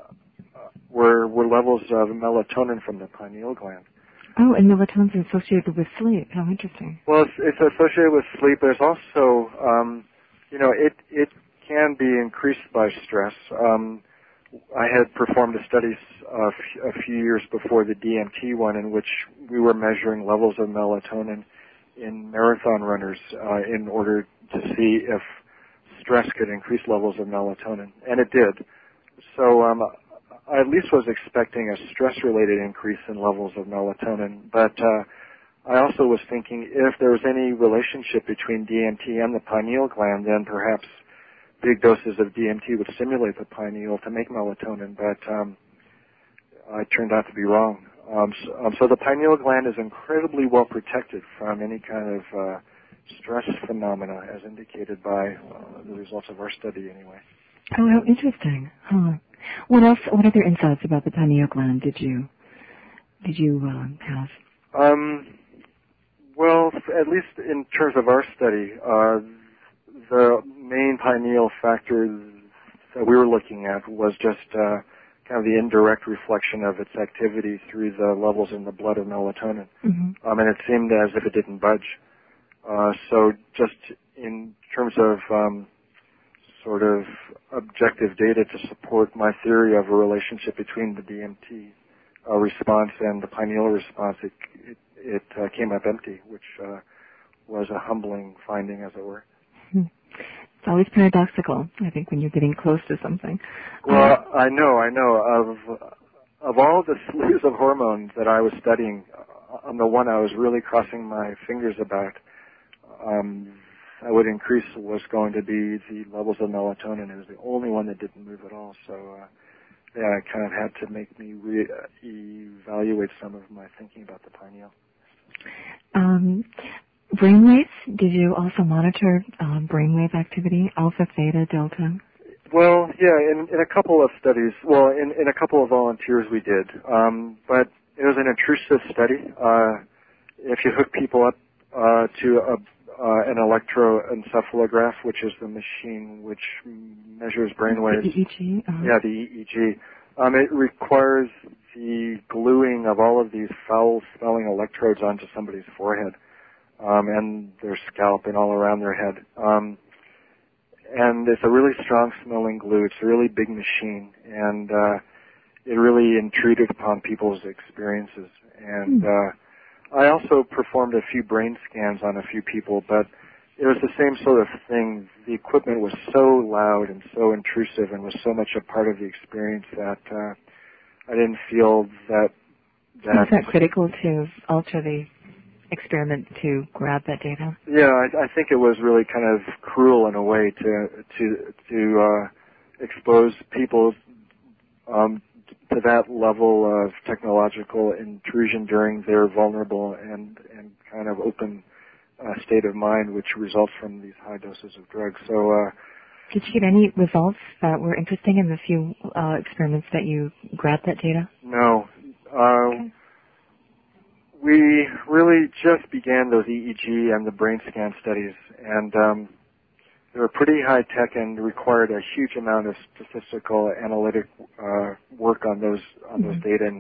were were levels of melatonin from the pineal gland. Oh, and melatonin is associated with sleep. How interesting. Well, it's, it's associated with sleep. There's also, um, you know, it it can be increased by stress. Um, I had performed a study uh, f- a few years before the D M T one, in which we were measuring levels of melatonin in marathon runners uh, in order to see if stress could increase levels of melatonin, and it did. So um, I at least was expecting a stress-related increase in levels of melatonin, but uh, I also was thinking if there was any relationship between D M T and the pineal gland, then perhaps big doses of D M T would stimulate the pineal to make melatonin, but um, I turned out to be wrong. Um, so, um, so the pineal gland is incredibly well protected from any kind of uh, stress phenomena, as indicated by uh, the results of our study, anyway. Oh, how interesting. Huh. What else? What other insights about the pineal gland did you did you um, have? Um, Well, at least in terms of our study, uh, the main pineal factor that we were looking at was just uh, kind of the indirect reflection of its activity through the levels in the blood of melatonin. Mm-hmm. Um, and it seemed as if it didn't budge. Uh, so just in terms of um, sort of objective data to support my theory of a relationship between the D M T uh, response and the pineal response, it, it, it uh, came up empty, which uh, was a humbling finding, as it were. It's always paradoxical, I think, when you're getting close to something. Well, Uh, I know, I know. Of of all the slews of hormones that I was studying, uh, on the one I was really crossing my fingers about, um, I would increase was going to be the levels of melatonin. It was the only one that didn't move at all. So, uh, yeah, it kind of had to make me re- evaluate some of my thinking about the pineal. Um, brainwaves, did you also monitor um, brainwave activity, alpha, theta, delta? Well, yeah, in, in a couple of studies, well, in, in a couple of volunteers we did, um, but it was an intrusive study. Uh, if you hook people up uh, to a, uh, an electroencephalograph, which is the machine which measures brainwaves. The E E G? Uh-huh. Yeah, the E E G. Um, it requires the gluing of all of these foul-smelling electrodes onto somebody's forehead um, and their scalp and all around their head. Um, and it's a really strong-smelling glue. It's a really big machine, and uh, it really intruded upon people's experiences. And uh, I also performed a few brain scans on a few people, but it was the same sort of thing. The equipment was so loud and so intrusive and was so much a part of the experience that uh, I didn't feel that that... Is that critical to alter the experiment to grab that data? Yeah, I, I think it was really kind of cruel in a way to to to uh, expose people um, to that level of technological intrusion during their vulnerable and and kind of open uh, state of mind, which results from these high doses of drugs. So, uh, did you get any results that were interesting in the few uh, experiments that you grabbed that data? No. Uh, okay. We really just began those E E G and the brain scan studies, and um, they were pretty high tech and required a huge amount of statistical analytic uh, work on those on mm-hmm. those data. And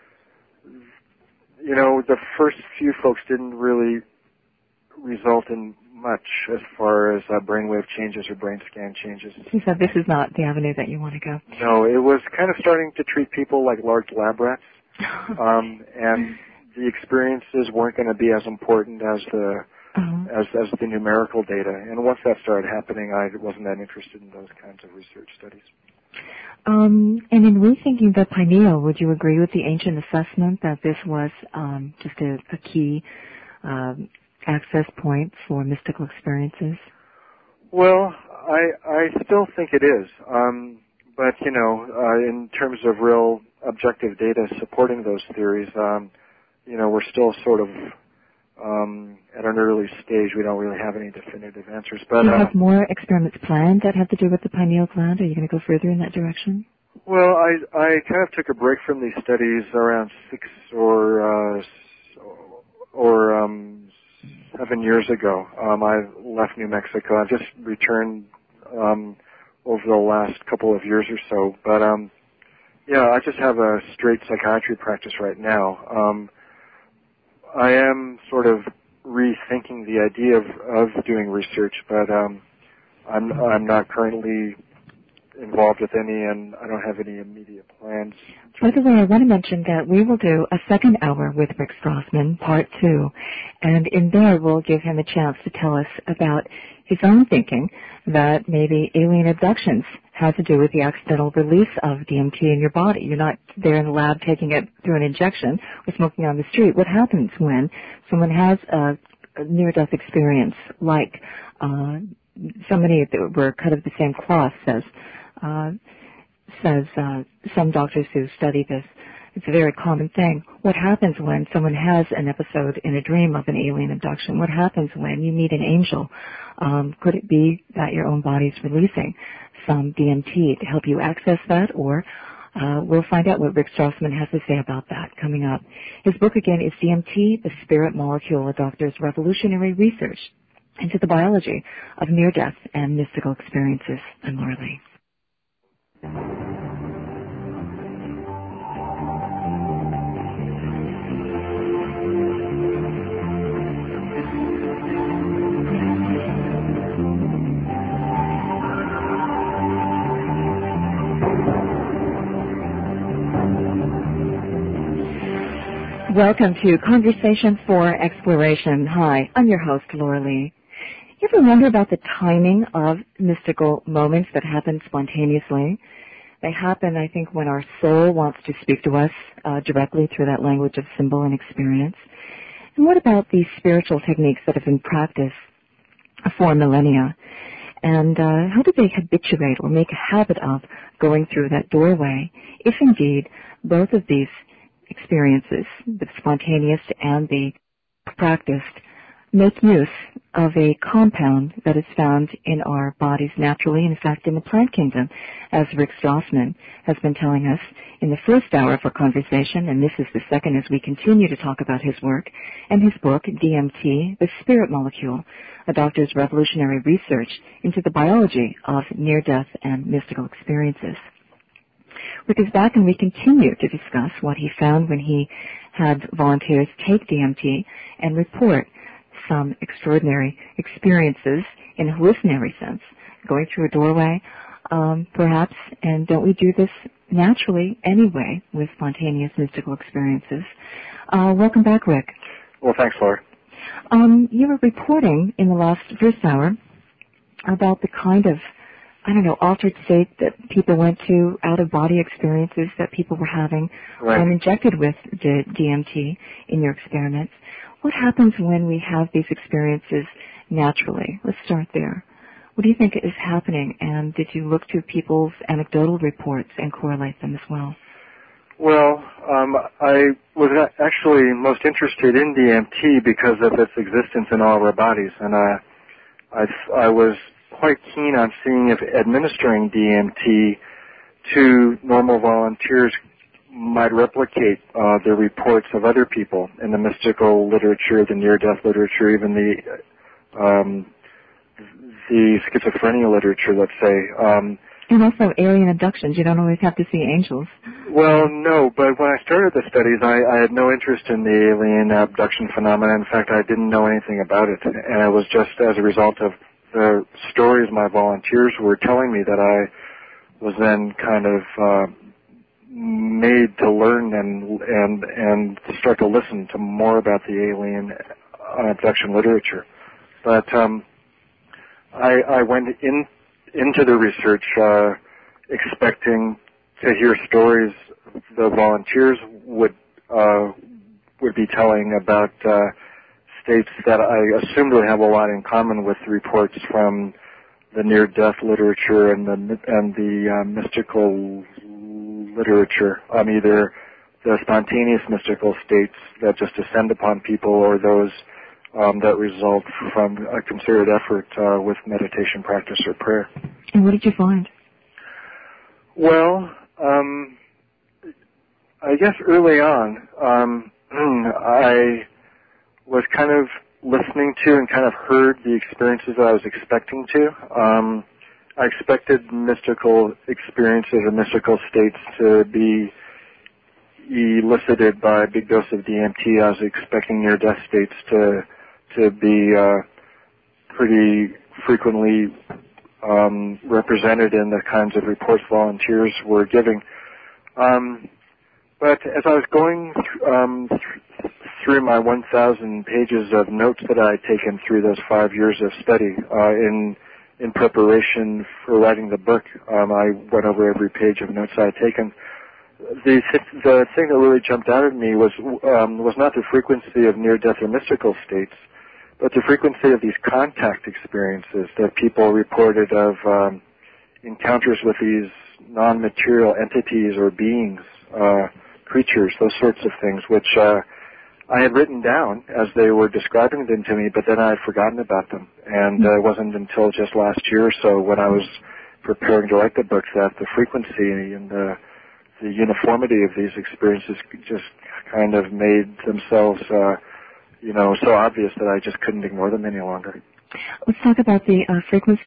you know, the first few folks didn't really result in much as far as uh, brainwave changes or brain scan changes. You said this is not the avenue that you want to go. No, it was kind of starting to treat people like large lab rats, um, and the experiences weren't going to be as important as the uh-huh. as as the numerical data. And once that started happening, I wasn't that interested in those kinds of research studies. Um, and in rethinking the pineal, would you agree with the ancient assessment that this was um, just a, a key um, access point for mystical experiences? Well, I I still think it is. Um, but you know, uh, in terms of real objective data supporting those theories. Um, You know, we're still sort of um, at an early stage. We don't really have any definitive answers. But do you uh, have more experiments planned that have to do with the pineal gland? Are you going to go further in that direction? Well, I I kind of took a break from these studies around six or uh, or um, seven years ago. Um, I left New Mexico. I've just returned um, over the last couple of years or so. But um, yeah, I just have a straight psychiatry practice right now. Um, I am sort of rethinking the idea of, of doing research, but um, I'm I'm not currently involved with any, and I don't have any immediate plans. By the way, I want to mention that we will do a second hour with Rick Strassman, part two, and in there we'll give him a chance to tell us about his own thinking that maybe alien abductions had to do with the accidental release of D M T in your body. You're not there in the lab taking it through an injection or smoking on the street. What happens when someone has a, a near-death experience, like uh, somebody that were cut of the same cloth says, uh, says uh, some doctors who study this, it's a very common thing. What happens when someone has an episode in a dream of an alien abduction? What happens when you meet an angel? Um, could it be that your own body's releasing some D M T to help you access that, or Uh, we'll find out what Rick Strassman has to say about that coming up. His book, again, is D M T, The Spirit Molecule, a doctor's revolutionary research into the biology of near-death and mystical experiences. I'm Laura Lee. Welcome to Conversation for Exploration. Hi, I'm your host, Laura Lee. You ever wonder about the timing of mystical moments that happen spontaneously? They happen, I think, when our soul wants to speak to us uh, directly through that language of symbol and experience. And what about these spiritual techniques that have been practiced for millennia? And uh, how do they habituate or make a habit of going through that doorway, if indeed both of these experiences, the spontaneous and the practiced, make use of a compound that is found in our bodies naturally, in fact, in the plant kingdom, as Rick Strassman has been telling us in the first hour of our conversation, and this is the second as we continue to talk about his work and his book, D M T, The Spirit Molecule, a doctor's revolutionary research into the biology of near-death and mystical experiences. Rick is back, and we continue to discuss what he found when he had volunteers take D M T and report some extraordinary experiences in a hallucinatory sense, going through a doorway, um, perhaps, and don't we do this naturally anyway with spontaneous mystical experiences? Uh, welcome back, Rick. Well, thanks, Laura. Um, you were reporting in the last first hour about the kind of I don't know, altered state that people went to, out-of-body experiences that people were having right. when injected with the D M T in your experiments. What happens when we have these experiences naturally? Let's start there. What do you think is happening, and did you look to people's anecdotal reports and correlate them as well? Well, um, I was actually most interested in D M T because of its existence in all of our bodies, and uh, I, I was quite keen on seeing if administering D M T to normal volunteers might replicate uh, the reports of other people in the mystical literature, the near-death literature, even the um, the schizophrenia literature, let's say. Um, and also alien abductions. You don't always have to see angels. Well, no, but when I started the studies, I, I had no interest in the alien abduction phenomena. In fact, I didn't know anything about it, and it was just as a result of the stories my volunteers were telling me that I was then kind of uh, made to learn and and and to start to listen to more about the alien abduction literature. But um, I, I went in into the research uh, expecting to hear stories the volunteers would uh, would be telling about Uh, states that I assumed would have a lot in common with reports from the near-death literature and the and the uh, mystical literature, um, either the spontaneous mystical states that just descend upon people or those um, that result from a concerted effort uh, with meditation practice or prayer. And what did you find? Well, um, I guess early on, um, I was kind of listening to and kind of heard the experiences that I was expecting to. Um, I expected mystical experiences or mystical states to be elicited by a big dose of D M T. I was expecting near-death states to to be uh, pretty frequently um, represented in the kinds of reports volunteers were giving. Um, but as I was going th- um, th- through my one thousand pages of notes that I had taken through those five years of study uh, in in preparation for writing the book, um, I went over every page of notes I had taken. The the thing that really jumped out at me was um, was not the frequency of near-death or mystical states, but the frequency of these contact experiences that people reported of um, encounters with these non-material entities or beings, uh, creatures, those sorts of things, which uh, I had written down as they were describing them to me, but then I had forgotten about them. And uh, it wasn't until just last year or so when I was preparing to write the book that the frequency and the the uniformity of these experiences just kind of made themselves, uh, you know, so obvious that I just couldn't ignore them any longer. Let's talk about the uh, frequency